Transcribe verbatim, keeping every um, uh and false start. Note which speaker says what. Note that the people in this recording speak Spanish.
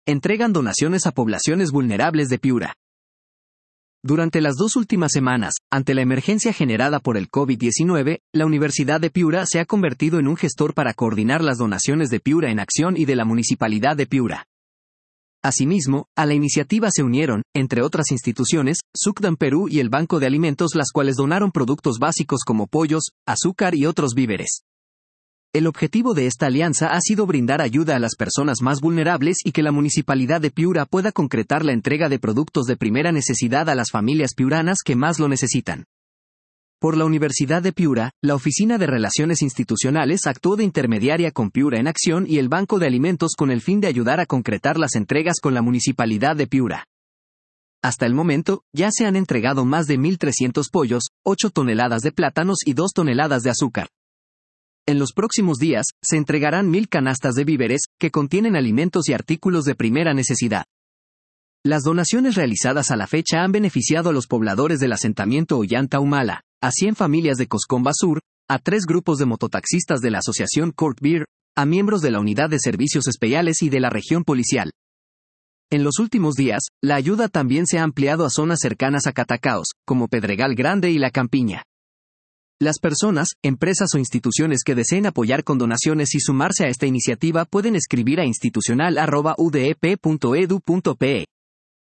Speaker 1: entregan donaciones a poblaciones vulnerables de Piura. Durante las dos últimas semanas, ante la emergencia generada por el COVID diecinueve, la Universidad de Piura se ha convertido en un gestor para coordinar las donaciones de Piura en Acción y de la Municipalidad de Piura. Asimismo, a la iniciativa se unieron, entre otras instituciones, Sucdan Perú y el Banco de Alimentos, las cuales donaron productos básicos como pollos, azúcar y otros víveres. El objetivo de esta alianza ha sido brindar ayuda a las personas más vulnerables y que la Municipalidad de Piura pueda concretar la entrega de productos de primera necesidad a las familias piuranas que más lo necesitan. Por la Universidad de Piura, la Oficina de Relaciones Institucionales actuó de intermediaria con Piura en Acción y el Banco de Alimentos con el fin de ayudar a concretar las entregas con la Municipalidad de Piura. Hasta el momento, ya se han entregado más de mil trescientos pollos, ocho toneladas de plátanos y dos toneladas de azúcar. En los próximos días, se entregarán mil canastas de víveres, que contienen alimentos y artículos de primera necesidad. Las donaciones realizadas a la fecha han beneficiado a los pobladores del asentamiento Ollanta Humala, a cien familias de Coscomba Sur, a tres grupos de mototaxistas de la asociación Court Beer, a miembros de la Unidad de Servicios Especiales y de la región policial. En los últimos días, la ayuda también se ha ampliado a zonas cercanas a Catacaos, como Pedregal Grande y La Campiña. Las personas, empresas o instituciones que deseen apoyar con donaciones y sumarse a esta iniciativa pueden escribir a institucional arroba u d e p punto e d u punto p e.